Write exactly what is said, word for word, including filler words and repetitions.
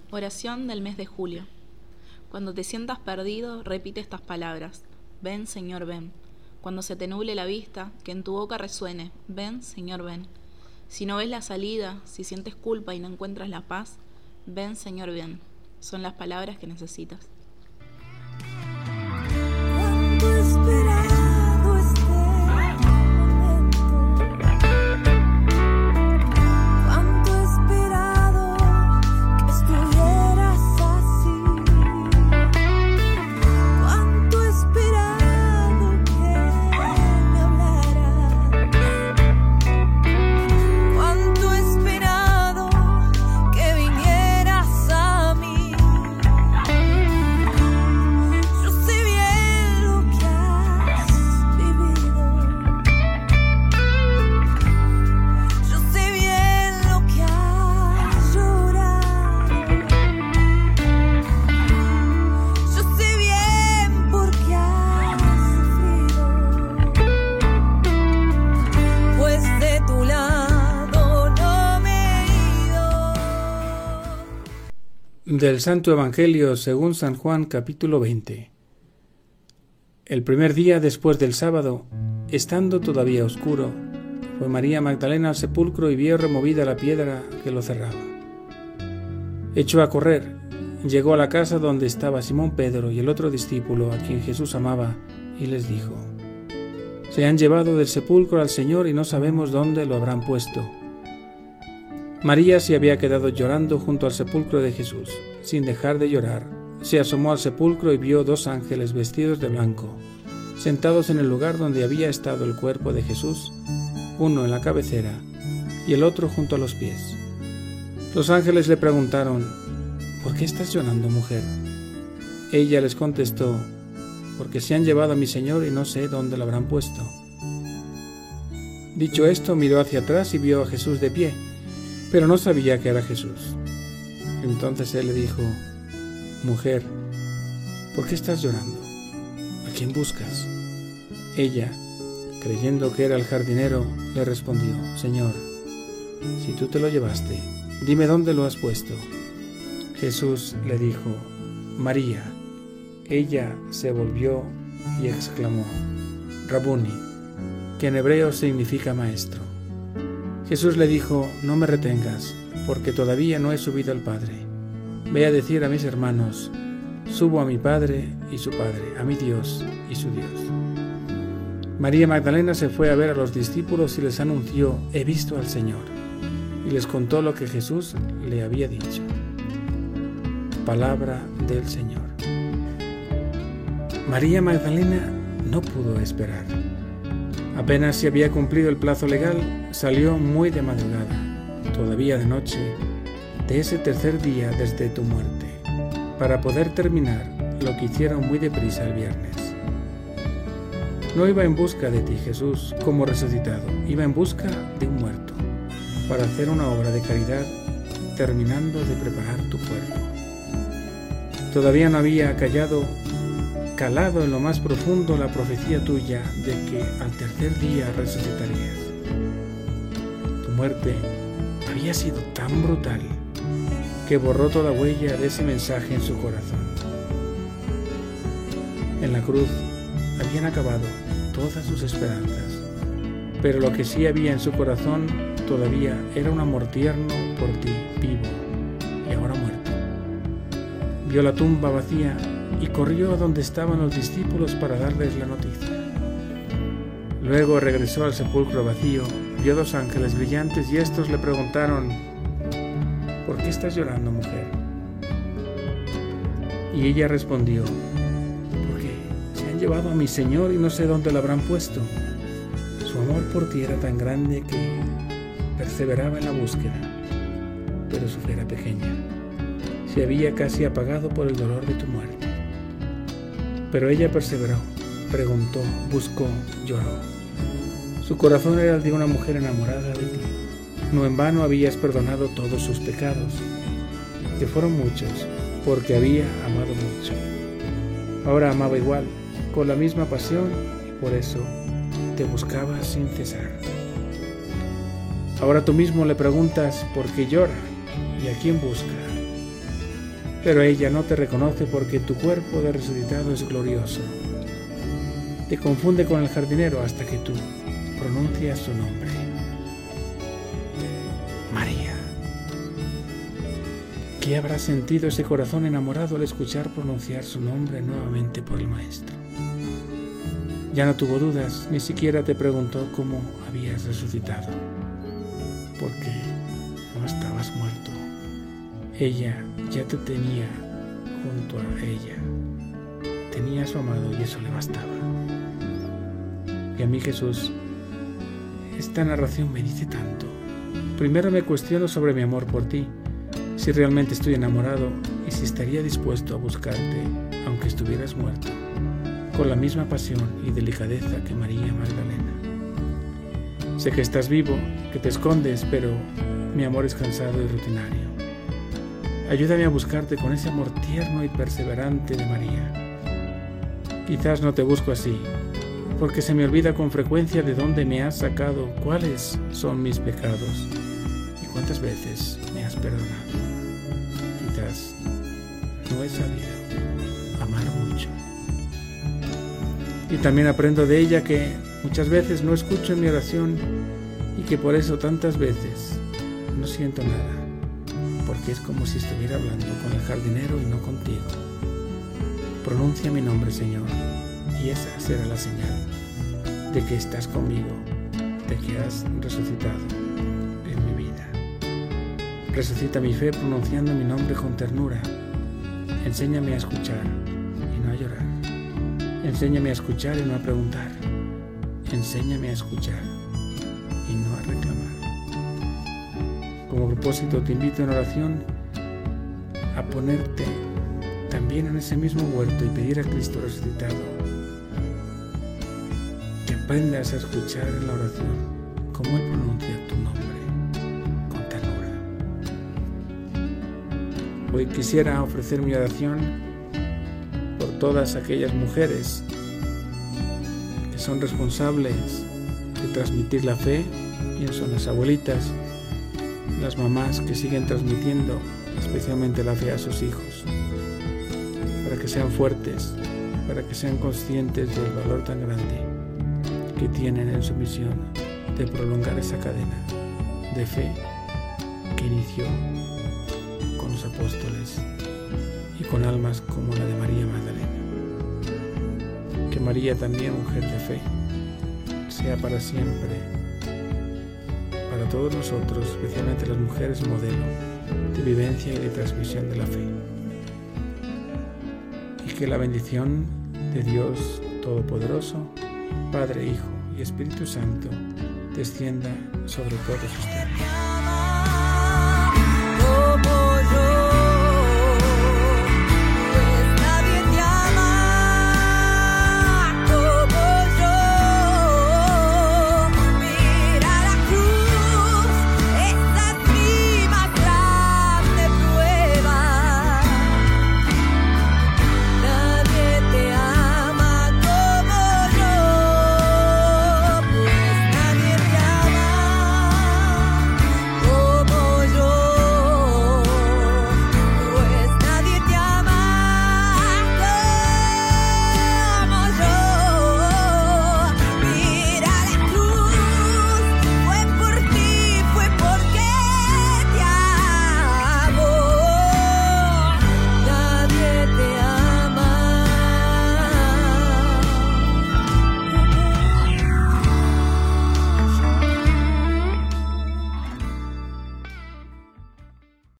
Oración del mes de julio. Cuando te sientas perdido, repite estas palabras. Ven, Señor, ven. Cuando se te nuble la vista, que en tu boca resuene. Ven, Señor, ven. Si no ves la salida, si sientes culpa y no encuentras la paz, ven, Señor, ven. Son las palabras que necesitas. Cuánto esperado este momento, cuánto esperado que estuvieras así, cuánto esperado que me hablaras, cuánto esperado que vinieras a mí. Yo sé bien lo que has vivido, yo sé bien lo que has llorado, yo sé bien por qué has sufrido, pues de tu lado no me he ido. Del Santo Evangelio según San Juan, capítulo veinte. El primer día después del sábado, estando todavía oscuro, fue María Magdalena al sepulcro y vio removida la piedra que lo cerraba. Echó a correr, llegó a la casa donde estaba Simón Pedro y el otro discípulo a quien Jesús amaba, y les dijo: Se han llevado del sepulcro al Señor y no sabemos dónde lo habrán puesto. María se había quedado llorando junto al sepulcro de Jesús. Sin dejar de llorar, se asomó al sepulcro y vio dos ángeles vestidos de blanco, sentados en el lugar donde había estado el cuerpo de Jesús, uno en la cabecera y el otro junto a los pies. Los ángeles le preguntaron: ¿Por qué estás llorando, mujer? Ella les contestó: Porque se han llevado a mi Señor y no sé dónde lo habrán puesto. Dicho esto, miró hacia atrás y vio a Jesús de pie, pero no sabía que era Jesús. Entonces él le dijo: Mujer, ¿por qué estás llorando? ¿A quién buscas? Ella, creyendo que era el jardinero, le respondió: Señor, si tú te lo llevaste, dime dónde lo has puesto. Jesús le dijo: María. Ella se volvió y exclamó: Rabuni, que en hebreo significa maestro. Jesús le dijo: No me retengas, porque todavía no he subido al Padre. Ve a decir a mis hermanos: Subo a mi Padre y su Padre, a mi Dios y su Dios. María Magdalena se fue a ver a los discípulos y les anunció: He visto al Señor. Y les contó lo que Jesús le había dicho. Palabra del Señor. María Magdalena no pudo esperar. Apenas se había cumplido el plazo legal, salió muy de madrugada, todavía de noche, de ese tercer día desde tu muerte, para poder terminar lo que hicieron muy deprisa el viernes. No iba en busca de ti, Jesús, como resucitado, iba en busca de un muerto, para hacer una obra de caridad, terminando de preparar tu cuerpo. Todavía no había callado calado en lo más profundo la profecía tuya de que al tercer día resucitarías. Tu muerte había sido tan brutal que borró toda huella de ese mensaje en su corazón. En la cruz habían acabado todas sus esperanzas, pero lo que sí había en su corazón todavía era un amor tierno por ti, vivo y ahora muerto. Vio la tumba vacía y corrió a donde estaban los discípulos para darles la noticia. Luego regresó al sepulcro vacío, vio dos ángeles brillantes y estos le preguntaron: ¿Por qué estás llorando, mujer? Y ella respondió: Porque se han llevado a mi Señor y no sé dónde lo habrán puesto. Su amor por ti era tan grande que perseveraba en la búsqueda, pero su fe era pequeña. Se había casi apagado por el dolor de tu muerte. Pero ella perseveró, preguntó, buscó, lloró. Su corazón era el de una mujer enamorada de ti. No en vano habías perdonado todos sus pecados, que fueron muchos, porque había amado mucho. Ahora amaba igual, con la misma pasión, y por eso te buscaba sin cesar. Ahora tú mismo le preguntas por qué llora y a quién busca. pero ella no te reconoce porque tu cuerpo de resucitado es glorioso. Te confunde con el jardinero hasta que tú pronuncias su nombre. María. ¿Qué habrá sentido ese corazón enamorado al escuchar pronunciar su nombre nuevamente por el Maestro? Ya no tuvo dudas, ni siquiera te preguntó cómo habías resucitado, porque no estabas muerto. Ella ya te tenía junto a ella. Tenía a su amado y eso le bastaba. Y a mí, Jesús, esta narración me dice tanto. Primero me cuestiono sobre mi amor por ti, si realmente estoy enamorado y si estaría dispuesto a buscarte aunque estuvieras muerto, con la misma pasión y delicadeza que María Magdalena. Sé que estás vivo, que te escondes, pero mi amor es cansado y rutinario. Ayúdame a buscarte con ese amor tierno y perseverante de María. Quizás no te busco así, porque se me olvida con frecuencia de dónde me has sacado, cuáles son mis pecados y cuántas veces me has perdonado. Quizás no he sabido amar mucho. Y también aprendo de ella que muchas veces no escucho en mi oración y que por eso tantas veces no siento nada, porque es como si estuviera hablando con el jardinero y no contigo. Pronuncia mi nombre, Señor, y esa será la señal de que estás conmigo, de que has resucitado en mi vida. Resucita mi fe pronunciando mi nombre con ternura. Enséñame a escuchar y no a llorar. Enséñame a escuchar y no a preguntar. Enséñame a escuchar y no a reclamar. Como propósito te invito en oración a ponerte también en ese mismo huerto y pedir a Cristo resucitado que aprendas a escuchar en la oración cómo Él pronuncia tu nombre con ternura. Hoy quisiera ofrecer mi oración por todas aquellas mujeres que son responsables de transmitir la fe. Pienso en las abuelitas, las mamás que siguen transmitiendo especialmente la fe a sus hijos, para que sean fuertes, para que sean conscientes del valor tan grande que tienen en su misión de prolongar esa cadena de fe que inició con los apóstoles y con almas como la de María Magdalena. Que María, también mujer de fe, sea para siempre, para todos nosotros, especialmente las mujeres, modelo de vivencia y de transmisión de la fe. Y que la bendición de Dios Todopoderoso, Padre, Hijo y Espíritu Santo, descienda sobre todos ustedes.